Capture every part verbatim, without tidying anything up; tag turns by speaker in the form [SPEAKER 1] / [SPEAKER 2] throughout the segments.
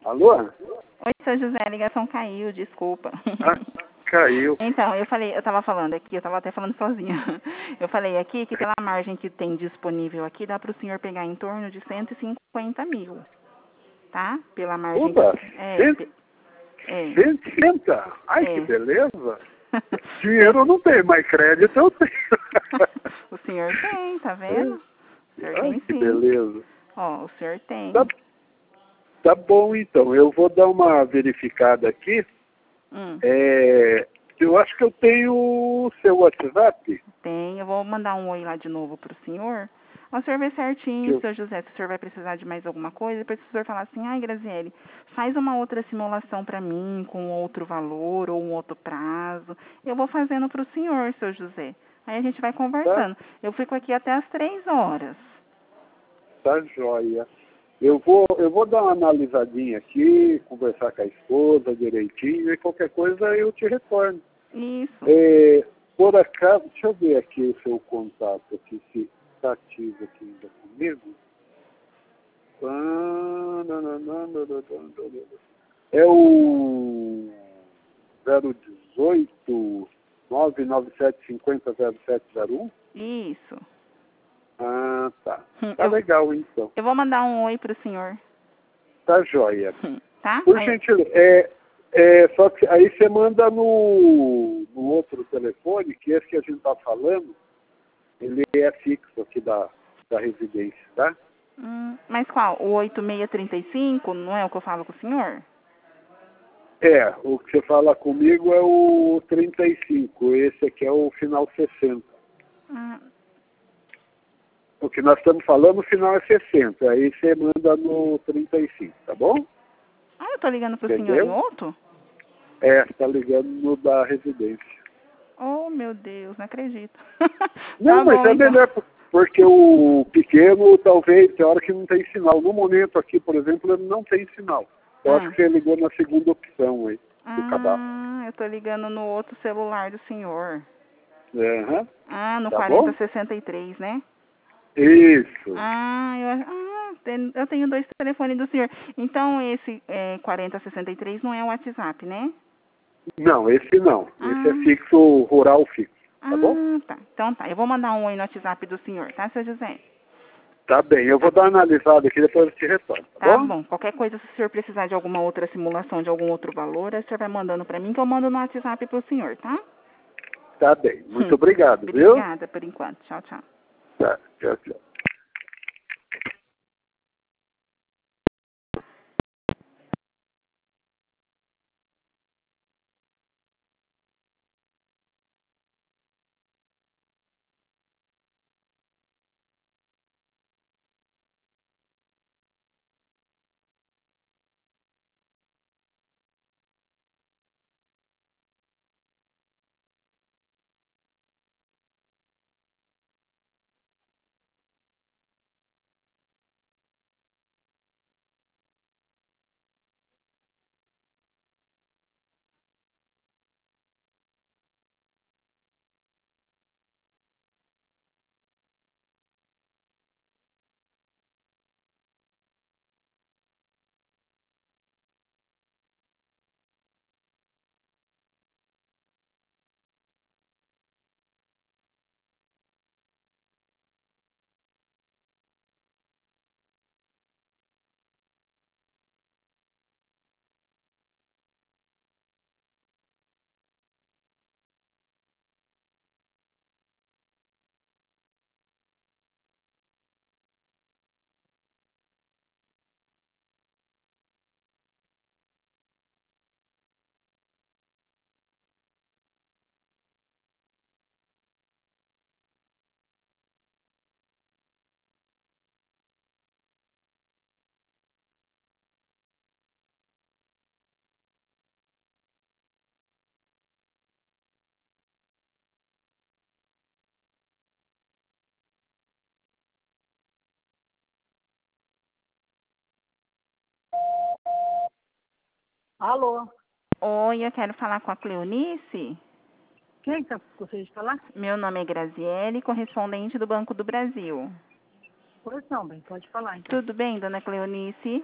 [SPEAKER 1] Alô?
[SPEAKER 2] Oi, seu José, a ligação caiu, desculpa.
[SPEAKER 1] Ah, caiu.
[SPEAKER 2] Então, eu falei, eu tava falando aqui, eu tava até falando sozinha. Eu falei aqui que pela margem que tem disponível aqui, dá para o senhor pegar em torno de cento e cinquenta mil, tá? Pela margem
[SPEAKER 1] Opa,
[SPEAKER 2] que... É,
[SPEAKER 1] cento
[SPEAKER 2] pe- é,
[SPEAKER 1] e sessenta? Ai, que
[SPEAKER 2] é.
[SPEAKER 1] beleza. Dinheiro eu não tenho, mas crédito eu tenho.
[SPEAKER 2] O senhor tem, tá vendo? O senhor
[SPEAKER 1] Ai,
[SPEAKER 2] tem
[SPEAKER 1] que
[SPEAKER 2] sim.
[SPEAKER 1] beleza.
[SPEAKER 2] Ó, o senhor tem.
[SPEAKER 1] Tá, tá bom, então. Eu vou dar uma verificada aqui.
[SPEAKER 2] Hum,
[SPEAKER 1] É, eu acho que eu tenho o seu WhatsApp.
[SPEAKER 2] tem. Eu vou mandar um oi lá de novo pro senhor. O senhor vê
[SPEAKER 1] Que
[SPEAKER 2] certinho,
[SPEAKER 1] eu,
[SPEAKER 2] seu José, se o senhor vai precisar de mais alguma coisa. Depois se o senhor falar assim, ai, Graziele, faz uma outra simulação para mim, com outro valor ou um outro prazo. Eu vou fazendo pro senhor, seu José. Aí a gente vai
[SPEAKER 1] tá,
[SPEAKER 2] conversando. Eu fico aqui até as três horas.
[SPEAKER 1] tá joia. Eu vou, eu vou dar uma analisadinha aqui, conversar com a esposa direitinho e qualquer coisa eu te retorno.
[SPEAKER 2] Isso.
[SPEAKER 1] É, por acaso, deixa eu ver aqui o seu contato aqui, se está ativo aqui ainda comigo. Ah, não, não, não, não, não, não, não, não. É o zero dezoito, nove nove sete cinco zero zero sete zero um?
[SPEAKER 2] Isso.
[SPEAKER 1] Ah, tá.
[SPEAKER 2] Hum,
[SPEAKER 1] Tá
[SPEAKER 2] Eu,
[SPEAKER 1] legal então.
[SPEAKER 2] eu vou mandar um oi pro senhor.
[SPEAKER 1] Tá joia.
[SPEAKER 2] Hum, Tá?
[SPEAKER 1] Por
[SPEAKER 2] Aí,
[SPEAKER 1] gentileza, é, é, só que aí você manda no, no outro telefone, que esse que a gente está falando, ele é fixo aqui da, da residência, tá?
[SPEAKER 2] hum, mas qual? O oito seis três cinco, não é o que eu falo com o senhor?
[SPEAKER 1] É, o que você fala comigo é o trinta e cinco, esse aqui é o final sessenta.
[SPEAKER 2] Ah,
[SPEAKER 1] O que nós estamos falando, o final é sessenta, aí você manda no trinta e cinco, tá bom?
[SPEAKER 2] ah, eu tô ligando pro senhor em
[SPEAKER 1] Entendeu?
[SPEAKER 2] outro?
[SPEAKER 1] É, está ligando no da residência.
[SPEAKER 2] Oh, meu Deus, não acredito.
[SPEAKER 1] Não,
[SPEAKER 2] Tá
[SPEAKER 1] mas
[SPEAKER 2] bom,
[SPEAKER 1] é
[SPEAKER 2] então.
[SPEAKER 1] melhor, porque o pequeno talvez tem hora que não tem sinal. No momento aqui, por exemplo, ele não tem sinal. Eu acho
[SPEAKER 2] Ah,
[SPEAKER 1] que você ligou na segunda opção aí, do cadastro.
[SPEAKER 2] ah, eu tô ligando no outro celular do senhor.
[SPEAKER 1] Aham,
[SPEAKER 2] Ah, no
[SPEAKER 1] tá bom?
[SPEAKER 2] quarenta sessenta e três, né?
[SPEAKER 1] Isso.
[SPEAKER 2] Ah, eu, ah, tem- eu tenho dois telefones do senhor. Então, esse é, quarenta sessenta e três não é o WhatsApp, né?
[SPEAKER 1] Não, esse não. Esse é
[SPEAKER 2] Ah,
[SPEAKER 1] fixo, rural fixo, tá bom?
[SPEAKER 2] ah, tá. Então tá, eu vou mandar um oi no WhatsApp do senhor, tá, seu José?
[SPEAKER 1] Tá bem, eu vou
[SPEAKER 2] Tá,
[SPEAKER 1] dar uma analisada aqui, depois eu te retorno, tá
[SPEAKER 2] tá
[SPEAKER 1] bom?
[SPEAKER 2] bom. Qualquer coisa, se o senhor precisar de alguma outra simulação, de algum outro valor, aí o senhor vai mandando pra mim que eu mando no WhatsApp pro senhor, tá?
[SPEAKER 1] Tá bem, muito obrigado, viu?
[SPEAKER 2] Obrigada por enquanto. Tchau, tchau.
[SPEAKER 1] Tá, tchau, tchau.
[SPEAKER 3] Alô?
[SPEAKER 2] Oi, eu quero falar com a Cleonice.
[SPEAKER 3] Quem está gostaria de falar?
[SPEAKER 2] Meu nome é Graziele, correspondente do Banco do Brasil.
[SPEAKER 3] Pois não, bem, pode falar então.
[SPEAKER 2] Tudo bem, dona Cleonice?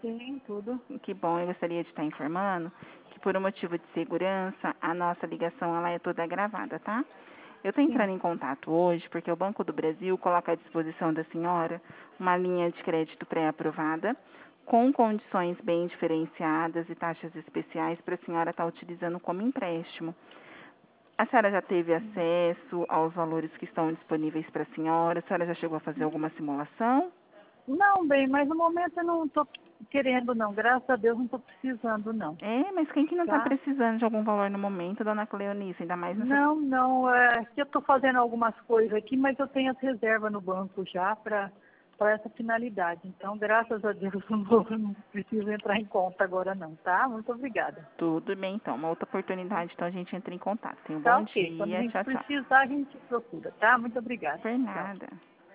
[SPEAKER 3] Sim, tudo.
[SPEAKER 2] Que bom, eu gostaria de estar informando que por um motivo de segurança, a nossa ligação ela é toda gravada, tá? Eu estou
[SPEAKER 3] Sim.
[SPEAKER 2] entrando em contato hoje porque o Banco do Brasil coloca à disposição da senhora uma linha de crédito pré-aprovada com condições bem diferenciadas e taxas especiais para a senhora estar utilizando como empréstimo. A senhora já teve acesso aos valores que estão disponíveis para a senhora? A senhora já chegou a fazer alguma simulação?
[SPEAKER 3] Não, bem, mas no momento eu não estou querendo, não. Graças a Deus não estou precisando, não.
[SPEAKER 2] É, mas quem que não está
[SPEAKER 3] Tá?
[SPEAKER 2] precisando de algum valor no momento, dona Cleonice, ainda mais nessa...
[SPEAKER 3] Não, não. É, que eu estou fazendo algumas coisas aqui, mas eu tenho as reservas no banco já para essa finalidade. Então, graças a Deus, eu não, não preciso entrar em conta agora, não, tá? Muito obrigada.
[SPEAKER 2] Tudo bem, então. Uma outra oportunidade, então a gente entra em contato. Tenha um
[SPEAKER 3] Tá
[SPEAKER 2] bom
[SPEAKER 3] ok. Quando a
[SPEAKER 2] dia.
[SPEAKER 3] gente
[SPEAKER 2] Tchau, tchau.
[SPEAKER 3] precisar, a gente procura, tá? Muito obrigada.
[SPEAKER 2] Por
[SPEAKER 3] Tchau.
[SPEAKER 2] nada.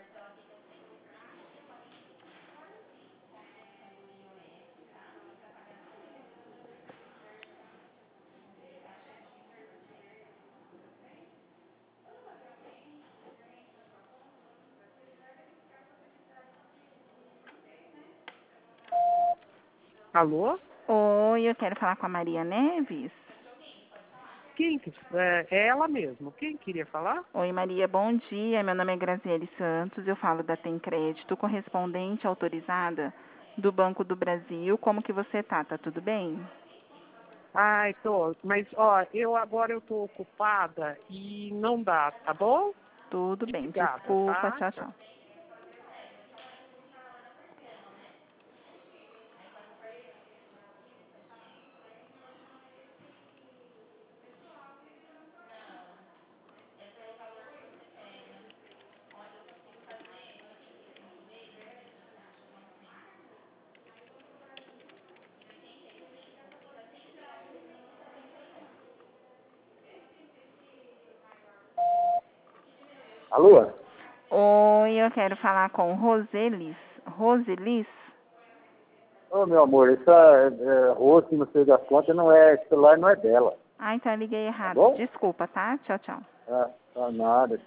[SPEAKER 4] Alô?
[SPEAKER 2] Oi, eu quero falar com a Maria Neves.
[SPEAKER 4] Quem que, é, é ela mesmo. Quem queria falar?
[SPEAKER 2] Oi, Maria, bom dia. Meu nome é Graziele Santos. Eu falo da Tem Crédito, correspondente autorizada do Banco do Brasil. Como que você tá? Tá tudo bem?
[SPEAKER 4] Ai, tô. Mas, ó, eu agora eu tô ocupada e não dá, tá bom?
[SPEAKER 2] Tudo bem.
[SPEAKER 4] Obrigada,
[SPEAKER 2] Desculpa.
[SPEAKER 4] tá?
[SPEAKER 2] Tchau, tchau.
[SPEAKER 1] Alô?
[SPEAKER 2] Oi, eu quero falar com Roselis. Roselis?
[SPEAKER 1] Ô, meu amor, essa é, rosto, não sei das contas, não é, esse celular não é dela,
[SPEAKER 2] Ah, então eu liguei
[SPEAKER 1] tá
[SPEAKER 2] errado.
[SPEAKER 1] bom?
[SPEAKER 2] Desculpa, tá? Tchau, tchau.
[SPEAKER 1] Ah, tá nada.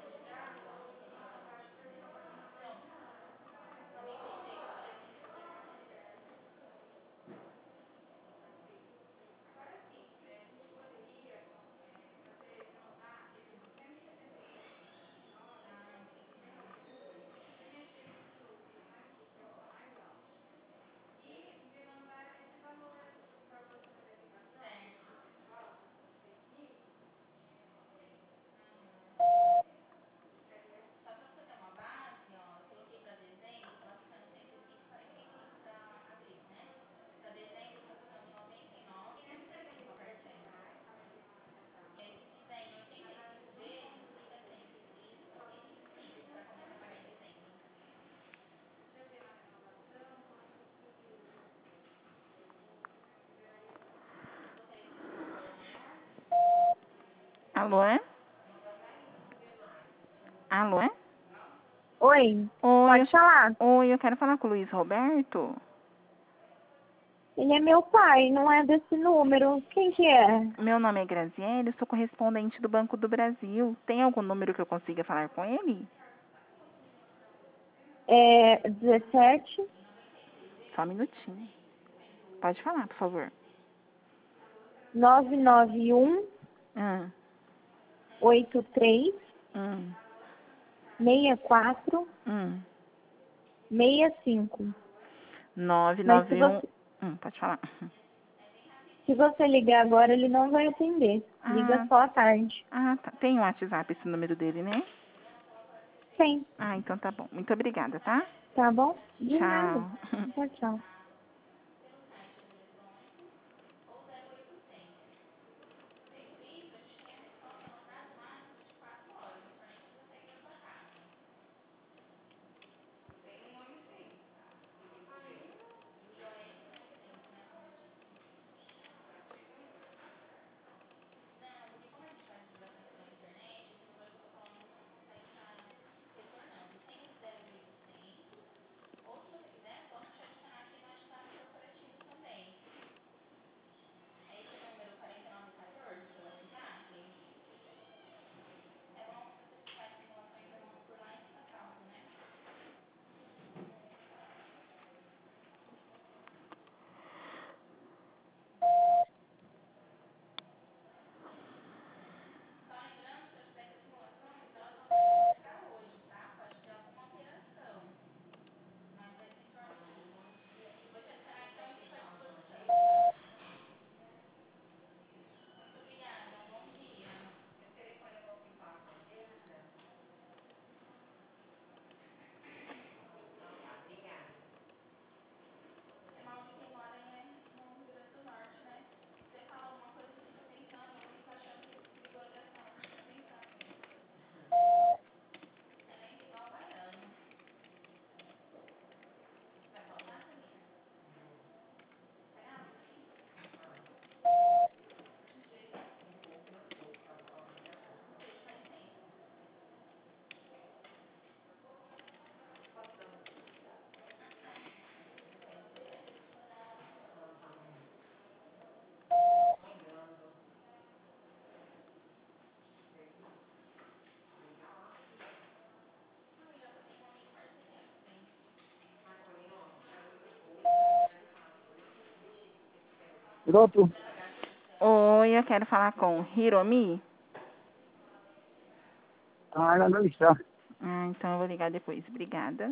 [SPEAKER 2] Alô, é? Alô, é?
[SPEAKER 5] Oi,
[SPEAKER 2] Oi, eu...
[SPEAKER 5] pode falar.
[SPEAKER 2] Oi, eu quero falar com o Luiz Roberto.
[SPEAKER 5] Ele é meu pai, não é desse número. Quem que é?
[SPEAKER 2] Meu nome é Graziele, sou correspondente do Banco do Brasil. Tem algum número que eu consiga falar com ele?
[SPEAKER 5] É dezessete,
[SPEAKER 2] Só um minutinho. Pode falar, por favor.
[SPEAKER 5] nove nove um,
[SPEAKER 2] Hum,
[SPEAKER 5] oito três,
[SPEAKER 2] hum,
[SPEAKER 5] seis quatro,
[SPEAKER 2] hum.
[SPEAKER 5] seis cinco.
[SPEAKER 2] nove
[SPEAKER 5] Mas se
[SPEAKER 2] nove um...
[SPEAKER 5] você,
[SPEAKER 2] Hum, pode falar.
[SPEAKER 5] se você ligar agora, ele não vai atender. Liga
[SPEAKER 2] Ah,
[SPEAKER 5] só à tarde.
[SPEAKER 2] ah, tá. Tem um WhatsApp esse número dele, né?
[SPEAKER 5] Sim,
[SPEAKER 2] Ah, então tá bom. Muito obrigada, tá?
[SPEAKER 5] tá bom? De nada.
[SPEAKER 2] Tchau.
[SPEAKER 5] Tchau, tchau.
[SPEAKER 6] Pronto?
[SPEAKER 2] Oi, eu quero falar com Hiromi.
[SPEAKER 6] Ah, ela não está.
[SPEAKER 2] Ah, então eu vou ligar depois. Obrigada.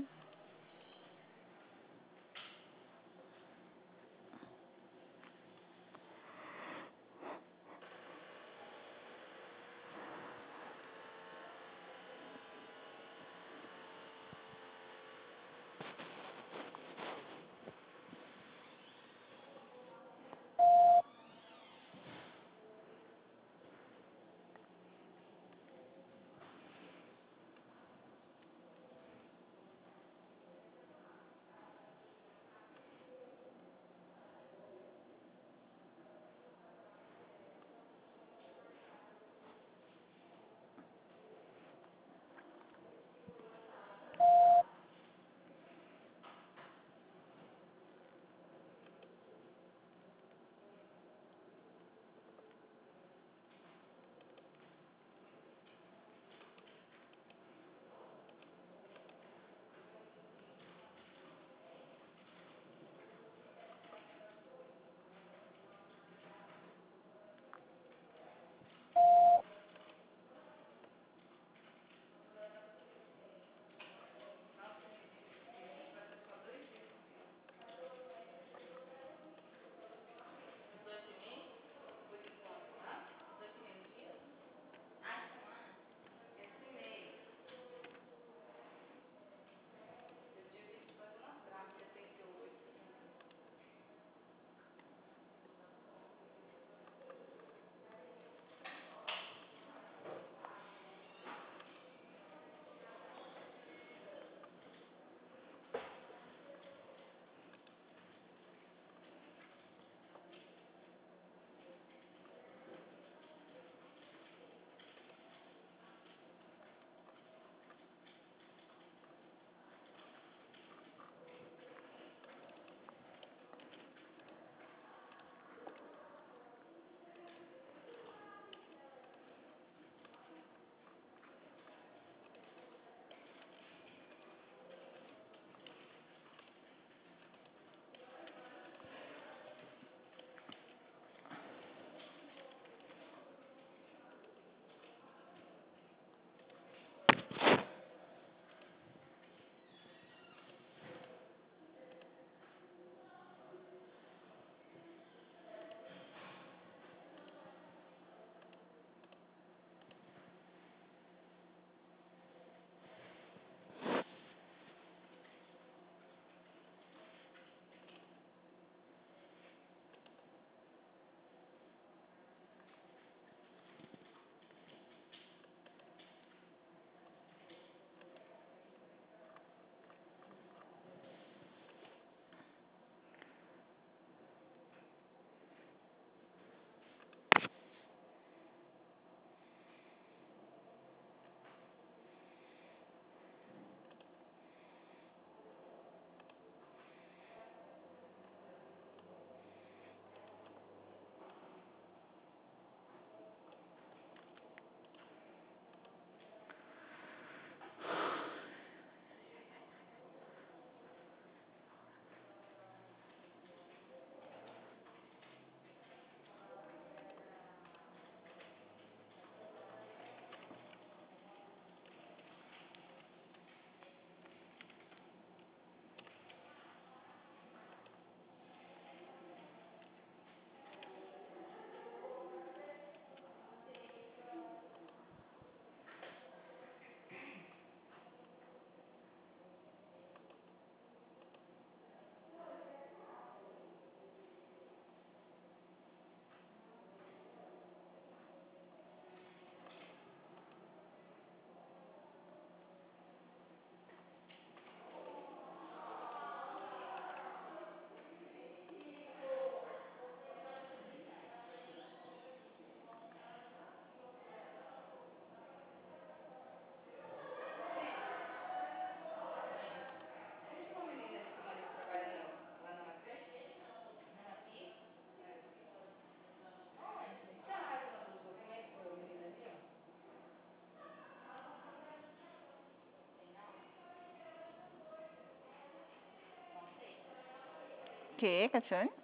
[SPEAKER 2] Que, Catiane?